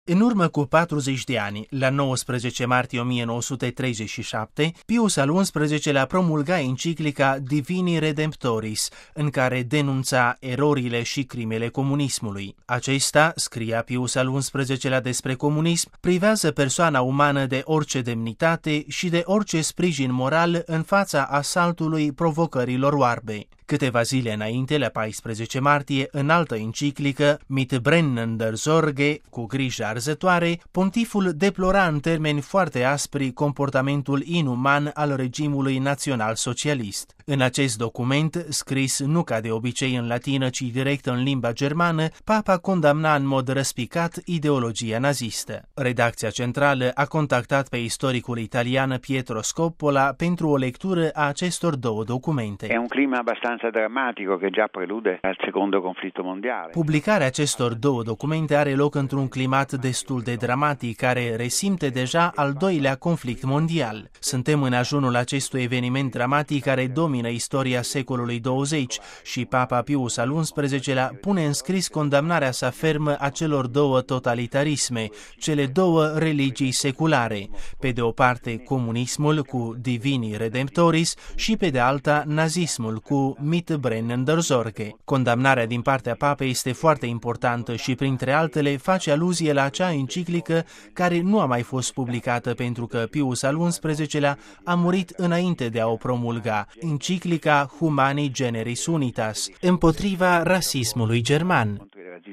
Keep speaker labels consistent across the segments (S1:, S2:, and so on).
S1: În urmă cu 40 de ani, la 19 martie 1937, Pius al XI-lea promulga enciclica Divini Redemptoris, în care denunța erorile și crimele comunismului. Acesta, scria Pius al XI-lea despre comunism, privează persoana umană de orice demnitate și de orice sprijin moral în fața asaltului provocărilor oarbe. Câteva zile înainte, la 14 martie, în altă enciclică, Mit brennender Sorge, cu grijă arzătoare, pontiful deplora în termeni foarte aspri comportamentul inuman al regimului național-socialist. În acest document, scris nu ca de obicei în latină, ci direct în limba germană, papa condamna în mod răspicat ideologia nazistă. Redacția centrală a contactat pe istoricul italian Pietro Scoppola pentru o lectură a acestor două documente.
S2: È un clima abbastanza drammatico che già prelude al secondo conflitto mondiale.
S1: Publicarea acestor două documente are loc într-un climat destul de dramatic, care resimte deja al doilea conflict mondial. Suntem în ajunul acestui eveniment dramatic care domină istoria secolului 20 și Papa Pius al XI-lea pune în scris condamnarea sa fermă a celor două totalitarisme, cele două religii seculare, pe de o parte comunismul cu Divini Redemptoris și pe de alta nazismul cu Mit brennender Sorge. Condamnarea din partea papei este foarte importantă și, printre altele, face aluzie la acea enciclică care nu a mai fost publicată pentru că Pius al XI-lea a murit înainte de a o promulga, enciclica Humani Generis Unitas, împotriva rasismului german.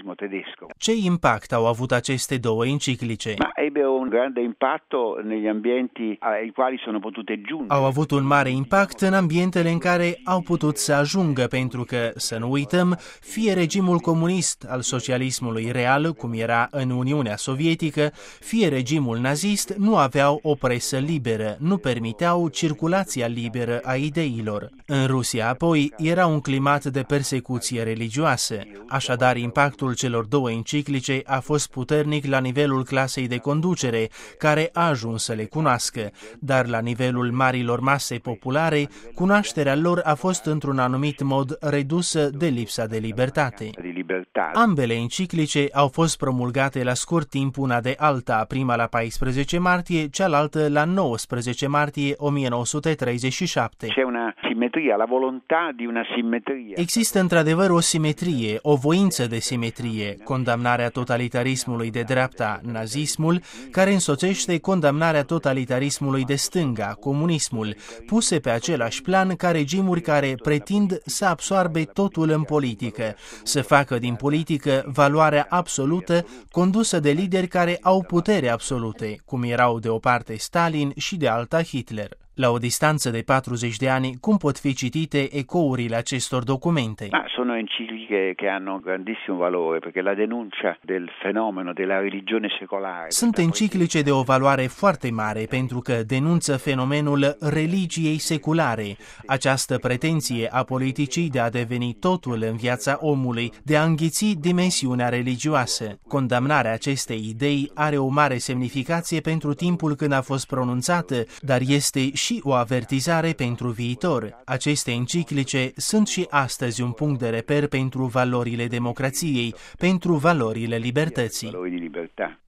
S1: Ce impact au avut aceste două enciclice?
S2: Ebbe un grande impatto negli ambienti ai quali sono potute giungere.
S1: Au avut un mare impact în ambientele în care au putut să ajungă, pentru că, să nu uităm, fie regimul comunist al socialismului real, cum era în Uniunea Sovietică, fie regimul nazist, nu aveau o presă liberă, nu permiteau circulația liberă a ideilor. În Rusia, apoi, era un climat de persecuție religioasă. Așadar, impactul celor două enciclice a fost puternic la nivelul clasei de conducere, care a ajuns să le cunoască, dar la nivelul marilor mase populare, cunoașterea lor a fost într-un anumit mod redusă de lipsa de libertate. Ambele enciclice au fost promulgate la scurt timp una de alta, prima la 14 martie, cealaltă la 19 martie 1937.
S2: C'è una simmetria, la volontà di una simmetria.
S1: Există într-adevăr o simetrie, o voință de simetrie, condamnarea totalitarismului de dreapta, nazismul, care însoțește condamnarea totalitarismului de stânga, comunismul, puse pe același plan ca regimuri care pretind să absoarbe totul în politică, să facă din politică valoarea absolută condusă de lideri care au putere absolute, cum erau de o parte Stalin și de alta Hitler. La o distanță de 40 de ani, cum pot fi citite ecourile acestor documente?
S2: Sono encicliche che hanno grandissimo valore perché la denuncia del fenomeno della religione secolare.
S1: Sunt enciclice de o valoare foarte mare pentru că denunță fenomenul religiei seculare, această pretenție a politicii de a deveni totul în viața omului, de a înghiți dimensiunea religioasă. Condamnarea acestei idei are o mare semnificație pentru timpul când a fost pronunțată, dar este și o avertizare pentru viitor. Aceste enciclice sunt și astăzi un punct de reper pentru valorile democrației, pentru valorile libertății.